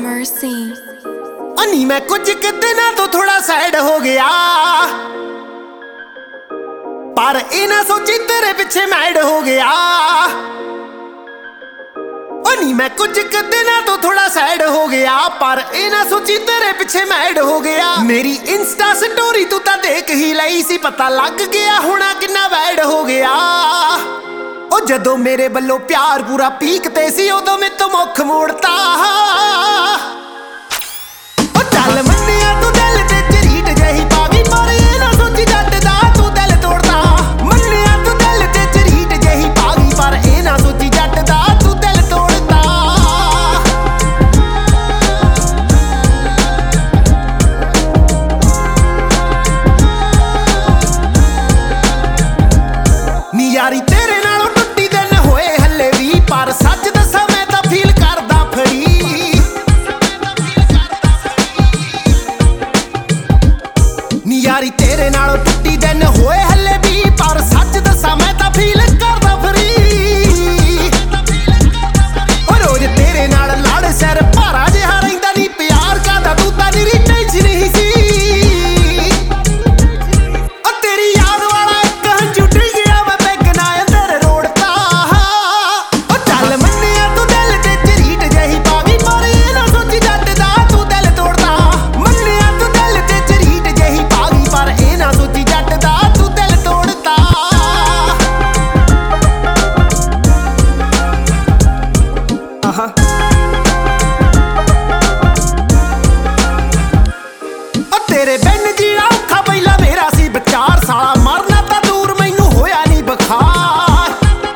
Mercy। ਅਨੀ ਮੈਂ ਕੁਝ ਕੁ ਦਿਨਾਂ ਤੋਂ ਥੋੜਾ ਸੈਡ ਹੋ ਗਿਆ, ਪਰ ਇਹ ਨਾ ਸੋਚੀ ਤੇਰੇ ਪਿੱਛੇ ਮੈਡ ਹੋ ਗਿਆ। ਅਨੀ ਮੈਂ ਕੁਝ ਕੁ ਦਿਨਾਂ ਤੋਂ ਥੋੜਾ ਸੈਡ ਹੋ ਗਿਆ, ਪਰ ਇਹ ਨਾ ਸੋਚੀ ਤੇਰੇ ਪਿੱਛੇ ਮੈਡ ਹੋ ਗਿਆ। ਮੇਰੀ ਇੰਸਟਾ ਸਟੋਰੀ ਤੂੰ ਤਾਂ ਦੇਖ ਹੀ ਲਈ ਸੀ, ਪਤਾ ਲੱਗ ਗਿਆ ਹੋਣਾ ਕਿੰਨਾ ਵੈਡ ਹੋ ਗਿਆ। ਉਹ ਜਦੋਂ ਮੇਰੇ ਵੱਲੋਂ ਪਿਆਰ ਪੂਰਾ ਪੀਕ ਤੇ ਸੀ, ਉਦੋਂ ਮੇਰੇ ਤੋਂ ਮੁੱਖ ਮੋੜਤਾ। ਉਹ ਚੱਲ ਮੰਨਿਆ ਤੂੰ ਦਿਲ ਤੇ ਝਰੀਟ ਜਿਹੀ ਪਾ ਗਈ, ਪਰ ਇਹ ਨਾ ਸੋਚੀ ਜੱਟ ਦਾ ਤੂੰ ਦਿਲ ਤੋੜਦਾ। ਮੰਨਿਆ ਤੂੰ ਦਿਲ ਤੇ ਝਰੀਟ ਜਿਹੀ ਪਾ ਗਈ, ਪਰ ਇਹ ਨਾ ਸੋਚੀ ਜੱਟ ਦਾ ਤੂੰ ਦਿਲ ਤੋੜਦਾ। ਨੀ ਯਾਰੀ ਤੇਰੇ ਨਾਲੋਂ ਟੁੱਟੀ ਦਿਨ ਹੋਏ ਹੱਲੇ ਵੀ, ਪਰ ਸੱਚ ਦੱਸਾਂ ਮੈਂ ਤਾਂ ਫੀਲ ਕਰਦਾ ਫਰੀ। ਨੀ ਯਾਰੀ ਤੇਰੇ ਨਾਲੋਂ ਟੁੱਟੀ ਦਿਨ ਹੋਏ ਹੱਲੇ ਵੀ, ਪਰ ਸੱਚ ਦੱਸਾਂ ਮੈਂ ਤਾਂ ਫੀਲ ਕਰਦਾ ਫਰੀ। ਉਹ ਰੋਜ਼ ਤੇਰੇ ਨਾਲ ਲੜ ਸਿਰ ਭਾਰਾ ਜਿਹਾ ਰਹਿੰਦਾ, ਨੀ ਪਿਆਰ ਕਰਦਾ ਤੂੰ ਤਾਂ ਨਿਰੀ ਟੈਨਸ਼ਨ ਹੀ ਸੀ। ਉਹ ਤੇਰੀ ਯਾਦ ਵਾਲਾ ਇੱਕ ਹੰਝੂ ਡਿੱਗ ਗਿਆ, ਮੈਂ ਬੈਗਨਾ ਅੰਦਰ ਰੋੜਤਾ। ਉਹ ਚੱਲ ਮੰਨਿਆ ਤੂੰ ਦਿਲ ਤੇ ਝਰੀਟ ਜਿਹੀ ਪਾ ਗਈ, ਪਰ ਇਹ ਨਾ ਸੋਚੀ ਜੱਟ ਦਾ ਤੂੰ ਦਿਲ ਤੋੜਦਾ। ਮੰਨਿਆ ਤੂੰ ਦਿਲ ਤੇ ਝਰੀਟ ਜਿਹੀ ਪਾ ਗਈ, ਪਰ ਇਹ ਨਾ ਸੋਚੀ ਜੱਟ ਦਾ ਤੂੰ ਦਿਲ ਤੋੜਦਾ। ਤੇਰੇ ਬਿਨ ਜੀਣਾ ਔਖਾ ਪਹਿਲਾਂ ਮੇਰਾ ਸੀ ਵਿਚਾਰ, ਸਾਲਾ ਮਰਨਾ ਤਾਂ ਦੂਰ ਮੈਨੂੰ ਹੋਇਆ ਨਹੀਂ ਬੁਖਾਰ।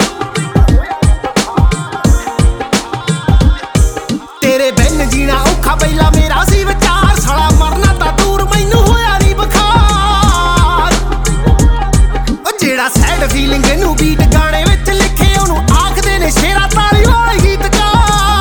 ਤੇਰੇ ਬਿਨ ਜੀਣਾ ਔਖਾ ਪਹਿਲਾਂ ਮੇਰਾ ਸੀ ਵਿਚਾਰ, ਸਾਲਾ ਮਰਨਾ ਤਾਂ ਦੂਰ ਮੈਨੂੰ ਹੋਇਆ ਨਹੀਂ ਬੁਖਾਰ। ਉਹ ਜਿਹੜਾ ਸੈਡ ਫੀਲਿੰਗ ਨੂੰ ਬੀਟ ਗਾਣੇ ਵਿੱਚ ਲਿਖੇ, ਉਹਨੂੰ ਆਖਦੇ ਨੇ ਸ਼ੇਰਾ ਤਾਲੀ ਵਾਲੇ ਗੀਤਕਾਰ।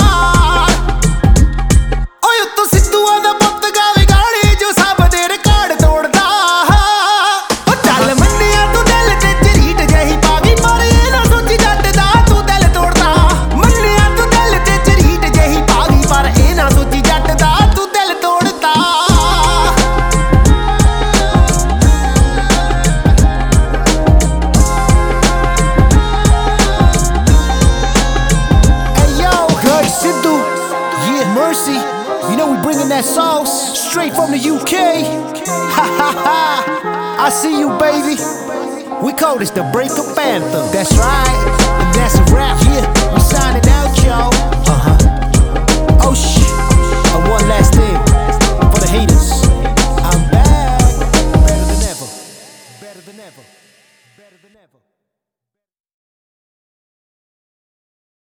ਓਏ ਉੱਤੋਂ ਸਿੱਧੂਆਂ ਦਾ ਪੁੱਤ ਗਾਵੇ ਗਾਣੇ ਜੋ ਸਭ ਦੇ ਰਿਕਾਰਡ ਤੋੜਦਾ। ਉਹ ਚੱਲ ਮੰਨਿਆ ਤੂੰ ਦਿਲ ਤੇ ਝਰੀਟ ਜਿਹੀ ਪਾ ਗਈ, ਪਰ ਇਹ ਨਾ ਸੋਚੀ ਜੱਟ ਦਾ ਤੂੰ ਦਿਲ ਤੋੜਦਾ। ਮੰਨਿਆ ਤੂੰ ਦਿਲ ਤੇ ਝਰੀਟ ਜਿਹੀ ਪਾ ਗਈ, ਪਰ ਇਹ ਨਾ ਸੋਚੀ ਜੱਟ ਦਾ ਤੂੰ ਦਿਲ ਤੋੜਦਾ। Hey yo, Good Sidhu, yeah, Mercy. You know we bringing that sauce straight from the UK. Ha ha ha! I see you, baby. We call this the breakup anthem. That's right, and that's a wrap. Yeah, we signing out, y'all. Oh shh! One last thing for the haters. I'm back, better than ever, better than ever, better than ever.